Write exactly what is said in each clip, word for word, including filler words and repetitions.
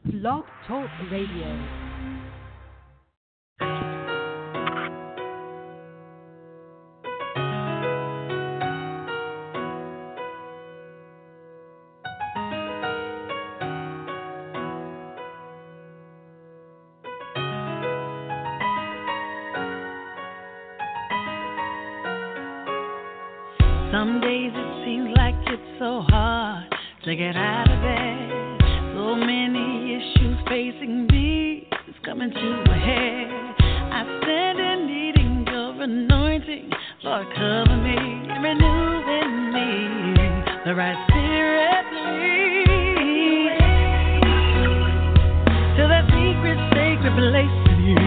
Blog Talk Radio. Some days it seems like it's so hard to get out of bed. So many issues facing me, it's coming to a head. I stand in needing your anointing. Lord, cover me and renew in me the right spirit, lead to that secret, sacred place with you.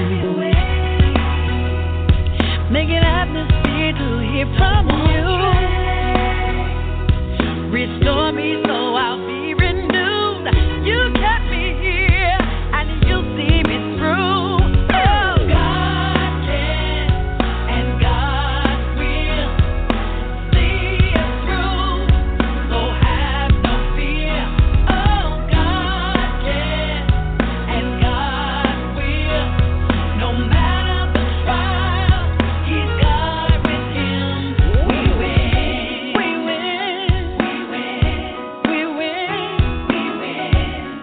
Make an atmosphere to hear from you. Restore me so I'll be renewed. You kept me here and you see me through. Oh, God can and God will see us through. So have no fear. Oh, God can and God will. No matter the trial, He's God with Him. We win. We win. We win. We win. We win.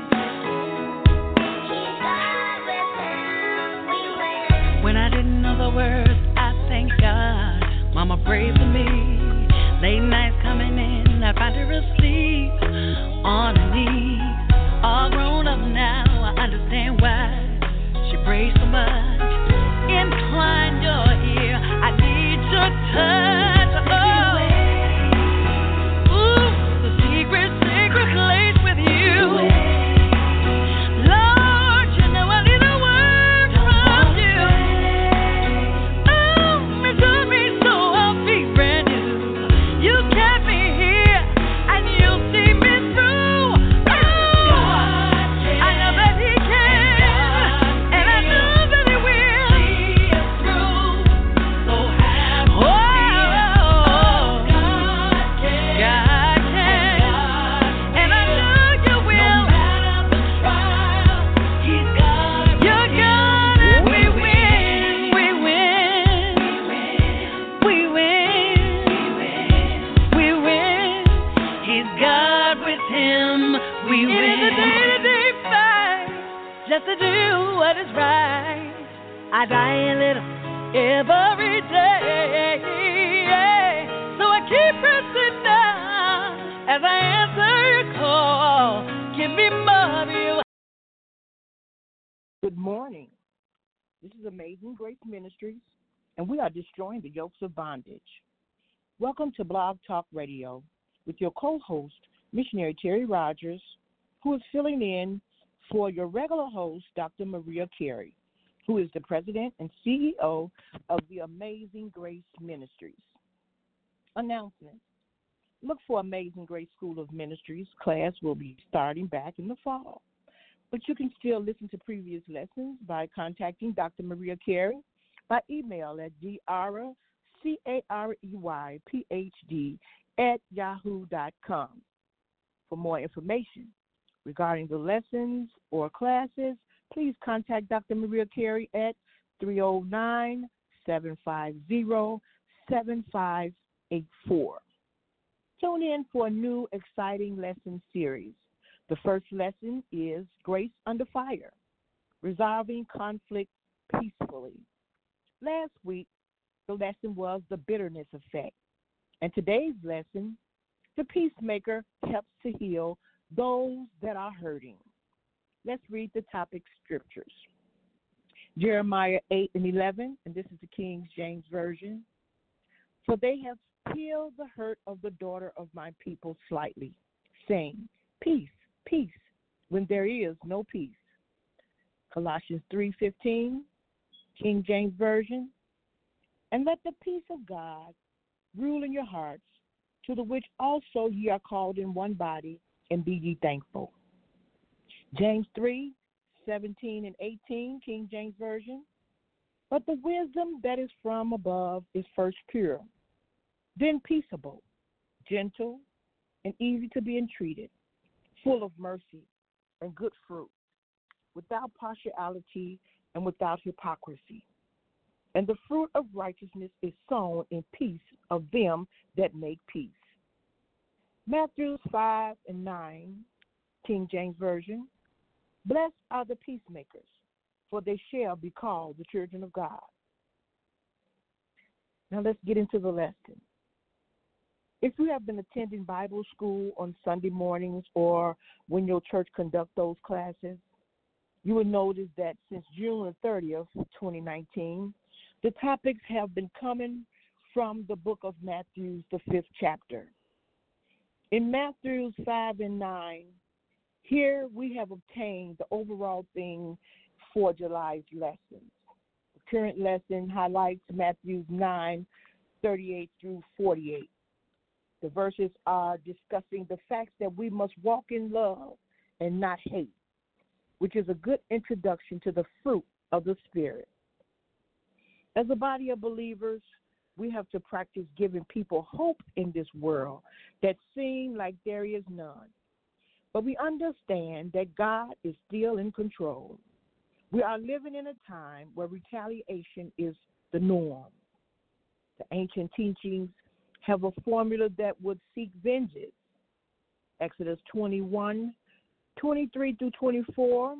When I didn't know the words, I thank God. Mama prayed for me. Late nights coming in, I find her asleep on her knees. All grown up now, I understand why she prays so much. Incline your ear, I need your touch. Oh, ooh, the secret, sacred place with you. Lord, you know I need a word from you. Oh, restore me so I'll be brand new. You kept me here and you see me through. Oh, I know that He can and I know that He will see us through. So have no fear. God can and I know you will. No matter the trial, He's God. You're God and we win. We win. We win. We win. He's God with Him. We win. It is a day-to-day fight just to do what is right. I die a little every day. So I keep pressing down as I answer your call. Give me more of you. Good morning. This is Amazing Grace Ministries, and we are destroying the yokes of bondage. Welcome to Blog Talk Radio with your co-host, Missionary Terry Rogers, who is filling in for your regular host, Doctor Maria Carey, who is the president and C E O of the Amazing Grace Ministries. Announcement. Look for Amazing Grace School of Ministries. Class will be starting back in the fall. But you can still listen to previous lessons by contacting Doctor Maria Carey by email at dara, C A R E Y, P H D, at yahoo dot com. For more information regarding the lessons or classes, please contact Doctor Maria Carey at three oh nine, seven five zero, seven five eight four. Tune in for a new exciting lesson series. The first lesson is Grace Under Fire, Resolving Conflict Peacefully. Last week, the lesson was the bitterness effect. And today's lesson, the peacemaker helps to heal those that are hurting. Let's read the topic scriptures. Jeremiah eight and eleven, and this is the King James Version. For they have healed the hurt of the daughter of my people slightly, saying, peace, peace, when there is no peace. Colossians three fifteen, King James Version. And let the peace of God rule in your hearts, to the which also ye are called in one body, and be ye thankful. James three seventeen and eighteen, King James Version. But the wisdom that is from above is first pure, then peaceable, gentle, and easy to be entreated, full of mercy and good fruit, without partiality, and without hypocrisy. And the fruit of righteousness is sown in peace of them that make peace. Matthew five and nine, King James Version. Blessed are the peacemakers, for they shall be called the children of God. Now let's get into the lesson. If you have been attending Bible school on Sunday mornings or when your church conducts those classes, you will notice that since June thirtieth, twenty nineteen, the topics have been coming from the book of Matthew, the fifth chapter. In Matthew five and nine, here we have obtained the overall theme for July's lessons. The current lesson highlights Matthew nine, thirty-eight through forty-eight. The verses are discussing the fact that we must walk in love and not hate, which is a good introduction to the fruit of the Spirit. As a body of believers, we have to practice giving people hope in this world that seems like there is none. But we understand that God is still in control. We are living in a time where retaliation is the norm. The ancient teachings have a formula that would seek vengeance. Exodus twenty-one, twenty-three through twenty-four.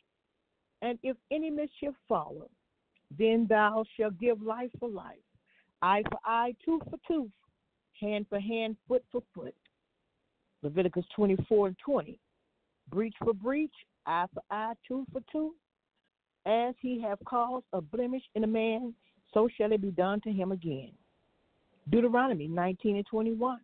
And if any mischief follow, then thou shalt give life for life, eye for eye, tooth for tooth, hand for hand, foot for foot. Leviticus twenty-four and twenty. Breach for breach, eye for eye, tooth for tooth. As he have caused a blemish in a man, so shall it be done to him again. Deuteronomy nineteen and twenty-one.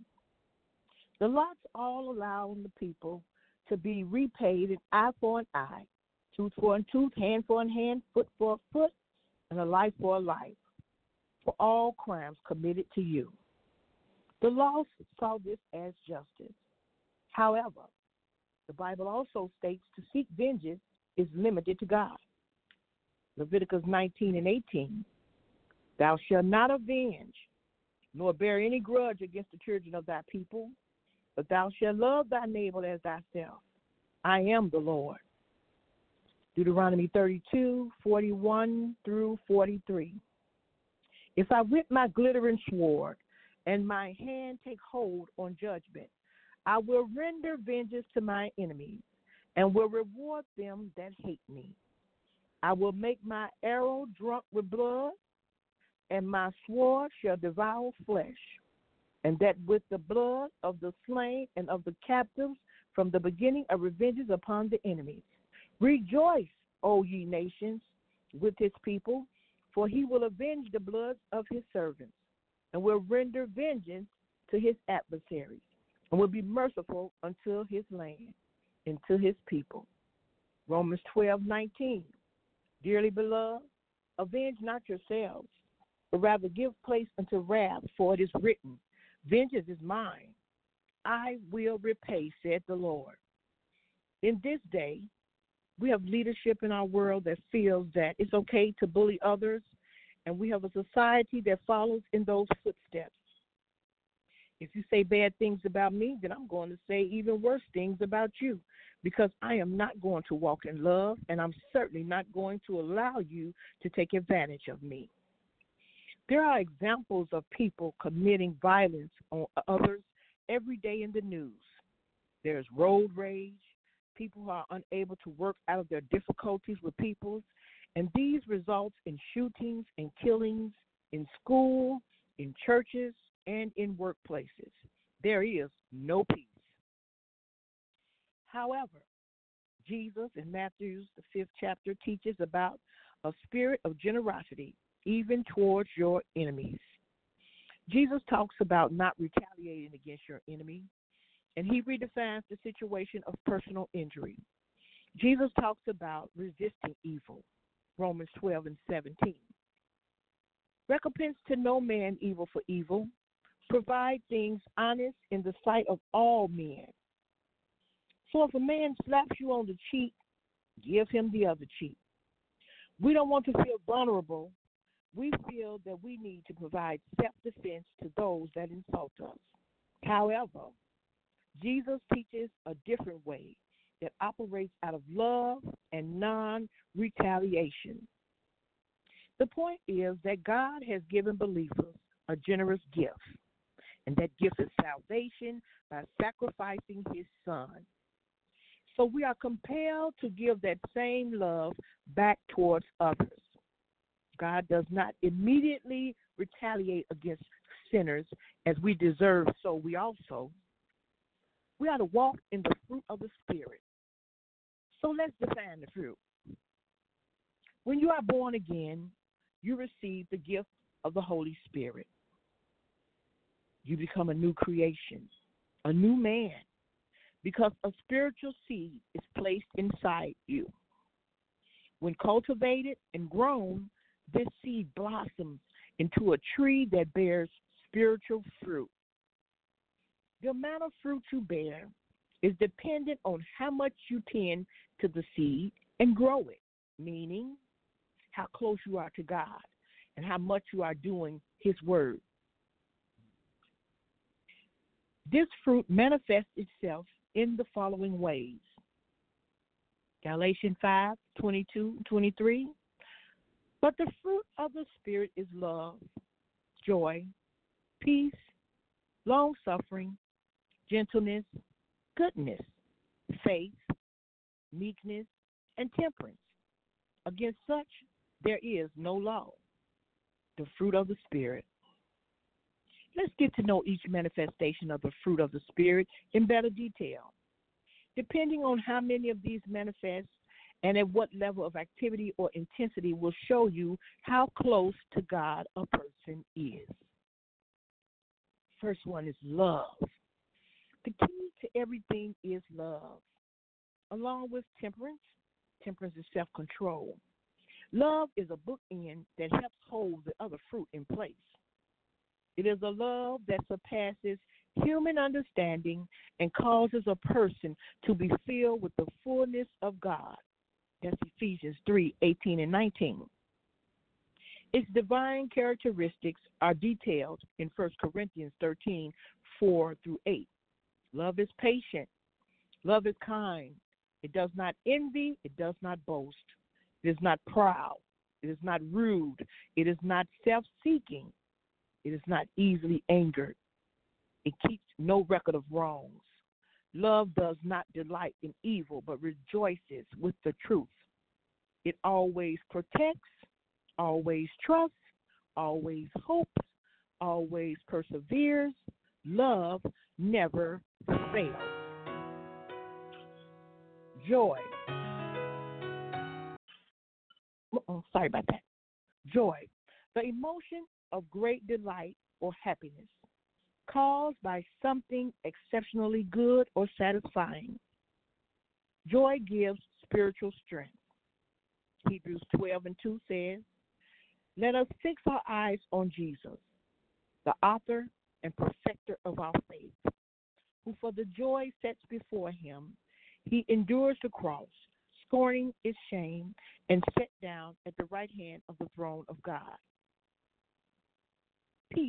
The lots all allow the people to be repaid an eye for an eye, tooth for a tooth, hand for a hand, foot for a foot, and a life for a life, for all crimes committed to you. The law saw this as justice. However, the Bible also states to seek vengeance is limited to God. Leviticus nineteen and eighteen. Thou shalt not avenge, nor bear any grudge against the children of thy people, but thou shalt love thy neighbor as thyself. I am the Lord. Deuteronomy thirty-two, forty-one through forty-three. If I whip my glittering sword, and my hand take hold on judgment, I will render vengeance to my enemies, and will reward them that hate me. I will make my arrow drunk with blood, and my sword shall devour flesh, and that with the blood of the slain and of the captives from the beginning of revenges upon the enemies. Rejoice, O ye nations, with his people, for he will avenge the blood of his servants, and will render vengeance to his adversaries, and will be merciful unto his land and to his people. Romans twelve, nineteen. Dearly beloved, avenge not yourselves, but rather give place unto wrath, for it is written, vengeance is mine, I will repay, said the Lord. In this day, we have leadership in our world that feels that it's okay to bully others, and we have a society that follows in those footsteps. If you say bad things about me, then I'm going to say even worse things about you, because I am not going to walk in love, and I'm certainly not going to allow you to take advantage of me. There are examples of people committing violence on others every day in the news. There's road rage, people who are unable to work out of their difficulties with people, and these results in shootings and killings in school, in churches, and in workplaces. There is no peace. However, Jesus in Matthew, the fifth chapter, teaches about a spirit of generosity, even towards your enemies. Jesus talks about not retaliating against your enemy, and he redefines the situation of personal injury. Jesus talks about resisting evil, Romans twelve and seventeen. Recompense to no man evil for evil. Provide things honest in the sight of all men. So if a man slaps you on the cheek, give him the other cheek. We don't want to feel vulnerable. We feel that we need to provide self-defense to those that insult us. However, Jesus teaches a different way that operates out of love and non retaliation. The point is that God has given believers a generous gift, and that gift is salvation by sacrificing his son. So we are compelled to give that same love back towards others. God does not immediately retaliate against sinners as we deserve, so we also. We are to walk in the fruit of the Spirit. So let's define the fruit. When you are born again, you receive the gift of the Holy Spirit. You become a new creation, a new man, because a spiritual seed is placed inside you. When cultivated and grown, this seed blossoms into a tree that bears spiritual fruit. The amount of fruit you bear is dependent on how much you tend to the seed and grow it, meaning how close you are to God and how much you are doing his word. This fruit manifests itself in the following ways. Galatians five, twenty-two, twenty-three. But the fruit of the Spirit is love, joy, peace, long-suffering, gentleness, goodness, faith, meekness, and temperance. Against such there is no law. The fruit of the Spirit. Let's get to know each manifestation of the fruit of the Spirit in better detail. Depending on how many of these manifest and at what level of activity or intensity will show you how close to God a person is. First one is love. The key to everything is love, along with temperance. Temperance is self-control. Love is a bookend that helps hold the other fruit in place. It is a love that surpasses human understanding and causes a person to be filled with the fullness of God. That's Ephesians three, eighteen and nineteen. Its divine characteristics are detailed in First Corinthians thirteen, four through eight. Love is patient. Love is kind. It does not envy. It does not boast. It is not proud. It is not rude. It is not self-seeking. It is not easily angered. It keeps no record of wrongs. Love does not delight in evil, but rejoices with the truth. It always protects, always trusts, always hopes, always perseveres. Love never fails. Joy. Uh-oh, sorry about that. Joy. The emotion of great delight or happiness caused by something exceptionally good or satisfying. Joy gives spiritual strength. Hebrews twelve and two says, let us fix our eyes on Jesus, the author and perfecter of our faith, who for the joy set before him, he endures the cross, scorning its shame, and sat down at the right hand of the throne of God. Peace.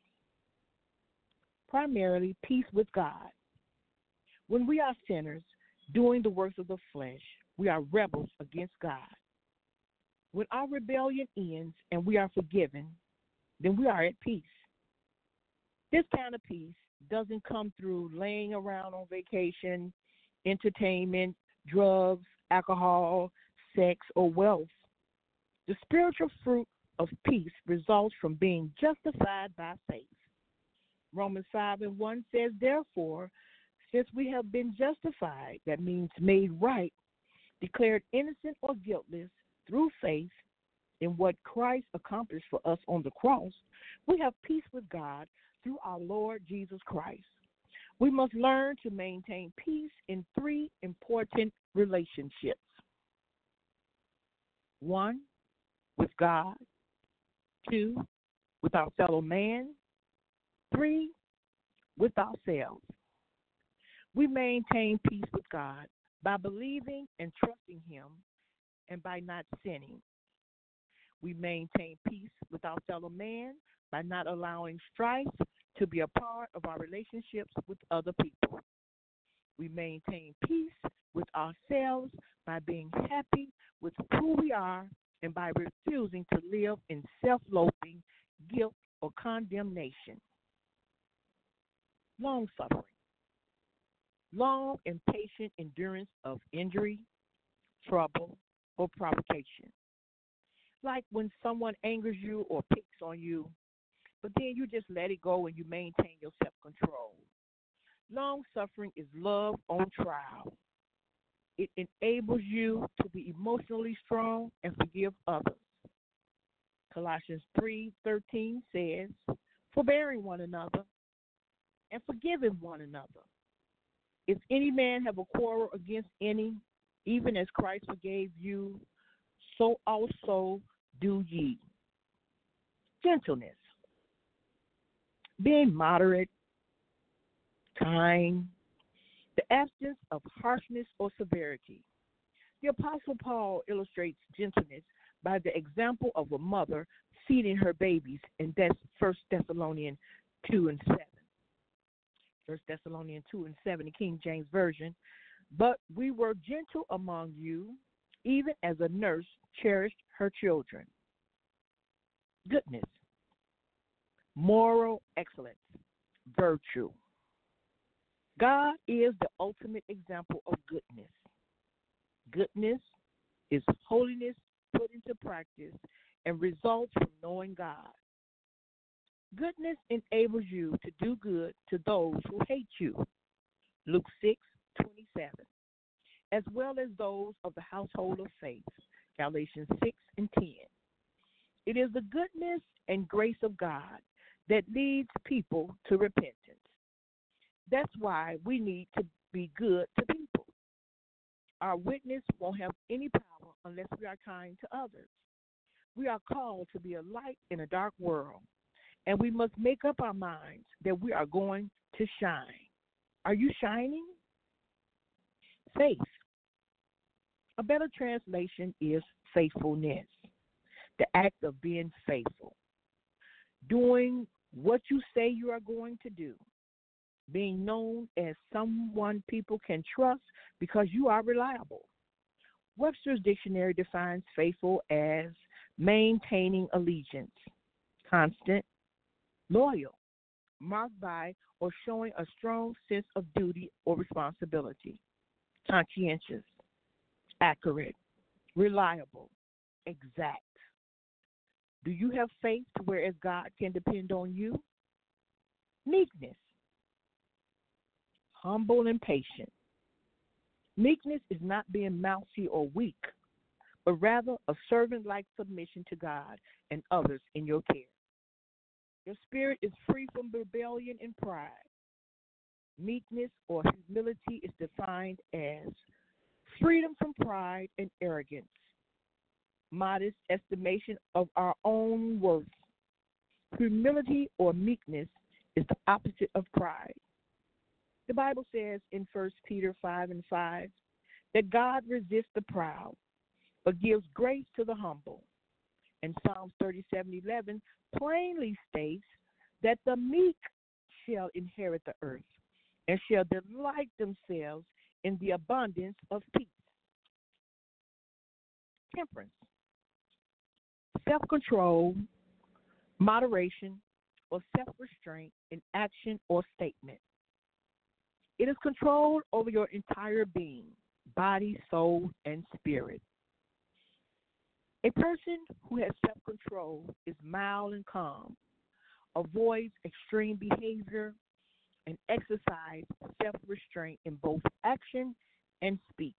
Primarily, peace with God. When we are sinners doing the works of the flesh, we are rebels against God. When our rebellion ends and we are forgiven, then we are at peace. This kind of peace doesn't come through laying around on vacation, entertainment, drugs, alcohol, sex, or wealth. The spiritual fruit of peace results from being justified by faith. Romans five and one says, therefore, since we have been justified, that means made right, declared innocent or guiltless through faith in what Christ accomplished for us on the cross, we have peace with God through our Lord Jesus Christ. We must learn to maintain peace in three important relationships. One, with God. Two, with our fellow man. Three, with ourselves. We maintain peace with God by believing and trusting him and by not sinning. We maintain peace with our fellow man by not allowing strife to be a part of our relationships with other people. We maintain peace with ourselves by being happy with who we are and by refusing to live in self-loathing, guilt, or condemnation. Long suffering. Long and patient endurance of injury, trouble, or provocation. Like when someone angers you or picks on you, but then you just let it go and you maintain your self-control. Long suffering is love on trial. It enables you to be emotionally strong and forgive others. Colossians three thirteen says, forbearing one another and forgiving one another. If any man have a quarrel against any, even as Christ forgave you, so also do ye. Gentleness. Being moderate, kind, the absence of harshness or severity. The Apostle Paul illustrates gentleness by the example of a mother feeding her babies in First Thessalonians two and seven. First Thessalonians two and seven, the King James Version. But we were gentle among you, even as a nurse cherished her children. Goodness, moral excellence, virtue. God is the ultimate example of goodness. Goodness is holiness put into practice and results from knowing God. Goodness enables you to do good to those who hate you. Luke six twenty-seven, as well as those of the household of faith. Galatians six and ten. It is the goodness and grace of God that leads people to repentance. That's why we need to be good to people. Our witness won't have any power unless we are kind to others. We are called to be a light in a dark world, and we must make up our minds that we are going to shine. Are you shining? Faith. A better translation is faithfulness, the act of being faithful, doing what you say you are going to do, being known as someone people can trust because you are reliable. Webster's dictionary defines faithful as maintaining allegiance, constant, loyal, marked by or showing a strong sense of duty or responsibility, conscientious, accurate, reliable, exact. Do you have faith to whereas God can depend on you? Meekness, humble and patient. Meekness is not being mousy or weak, but rather a servant-like submission to God and others in your care. Your spirit is free from rebellion and pride. Meekness or humility is defined as freedom from pride and arrogance, modest estimation of our own worth. Humility or meekness is the opposite of pride. The Bible says in First Peter five and five that God resists the proud, but gives grace to the humble. And Psalms thirty-seven eleven plainly states that the meek shall inherit the earth and shall delight themselves in the abundance of peace. Temperance, self-control, moderation, or self-restraint in action or statement. It is control over your entire being, body, soul, and spirit. A person who has self-control is mild and calm, avoids extreme behavior, and exercises self-restraint in both action and speech.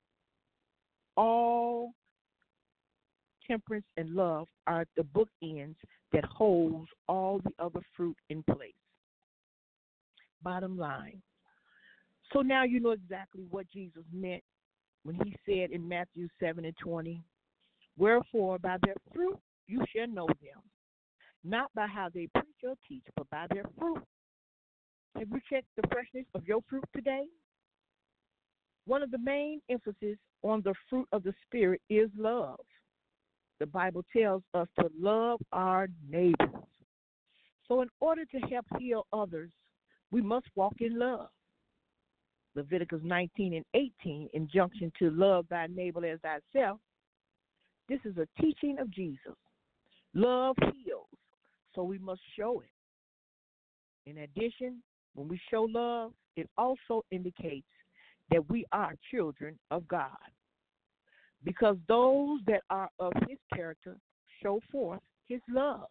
All temperance and love are the bookends that holds all the other fruit in place. Bottom line. So now you know exactly what Jesus meant when he said in Matthew seven and twenty, wherefore by their fruit you shall know them, not by how they preach or teach, but by their fruit. Have you checked the freshness of your fruit today? One of the main emphasis on the fruit of the Spirit is love. The Bible tells us to love our neighbors. So in order to help heal others, we must walk in love. Leviticus nineteen and eighteen, injunction to love thy neighbor as thyself. This is a teaching of Jesus. Love heals, so we must show it. In addition, when we show love, it also indicates that we are children of God, because those that are of his character show forth his love.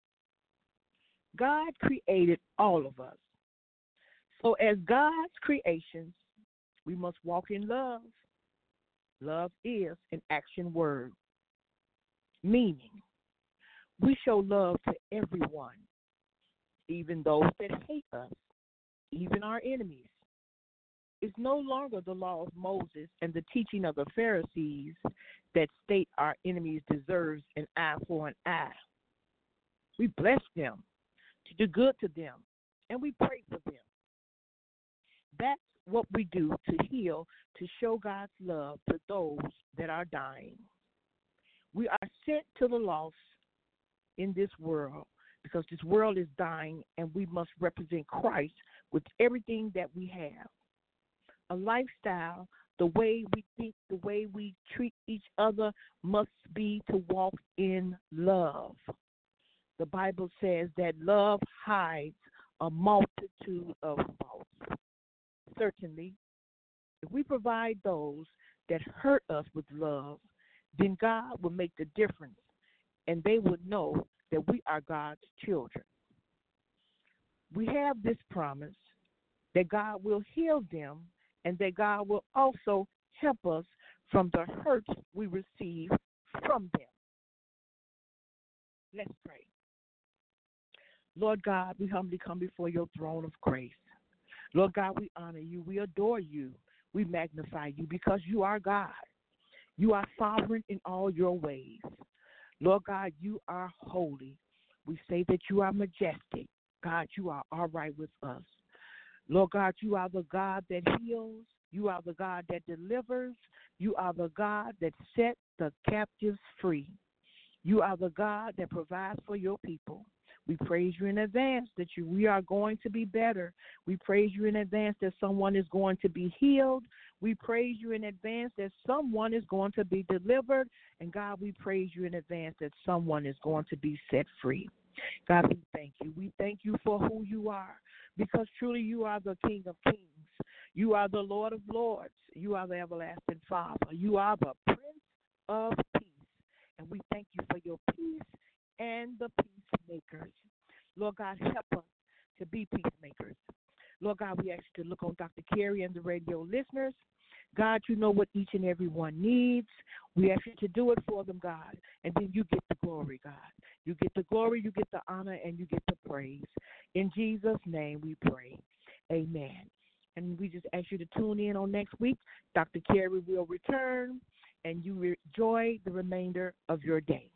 God created all of us. So as God's creations, we must walk in love. Love is an action word, meaning we show love to everyone, even those that hate us, even our enemies. It's no longer the law of Moses and the teaching of the Pharisees that state our enemies deserves an eye for an eye. We bless them to do good to them, and we pray for them. That's what we do to heal, to show God's love to those that are dying. We are sent to the lost in this world because this world is dying, and we must represent Christ with everything that we have. A lifestyle, the way we think, the way we treat each other must be to walk in love. The Bible says that love hides a multitude of faults. Certainly, if we provide those that hurt us with love, then God will make the difference, and they will know that we are God's children. We have this promise that God will heal them, and that God will also help us from the hurts we receive from them. Let's pray. Lord God, we humbly come before your throne of grace. Lord God, we honor you. We adore you. We magnify you because you are God. You are sovereign in all your ways. Lord God, you are holy. We say that you are majestic. God, you are all right with us. Lord God, you are the God that heals. You are the God that delivers. You are the God that sets the captives free. You are the God that provides for your people. We praise you in advance that you, we are going to be better. We praise you in advance that someone is going to be healed. We praise you in advance that someone is going to be delivered. And God, we praise you in advance that someone is going to be set free. God, we thank you. We thank you for who you are, because truly you are the King of kings. You are the Lord of lords. You are the everlasting Father. You are the Prince of Peace. And we thank you for your peace and the peacemakers. Lord God, help us to be peacemakers. Lord God, we ask you to look on Doctor Carey and the radio listeners. God, you know what each and every one needs. We ask you to do it for them, God, and then you get the glory, God. You get the glory, you get the honor, and you get the praise. In Jesus' name we pray. Amen. And we just ask you to tune in on next week. Doctor Carey will return, and you enjoy the remainder of your day.